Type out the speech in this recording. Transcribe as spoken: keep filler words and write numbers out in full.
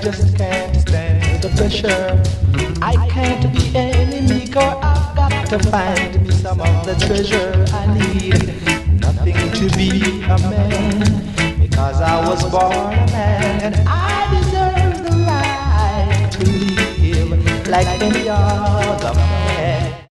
just can't stand the pressure. I can't be any meeker. I've got to find me some of the treasure I need. Nothing to be a man, because I was born a man, and I deserve the right to live like any other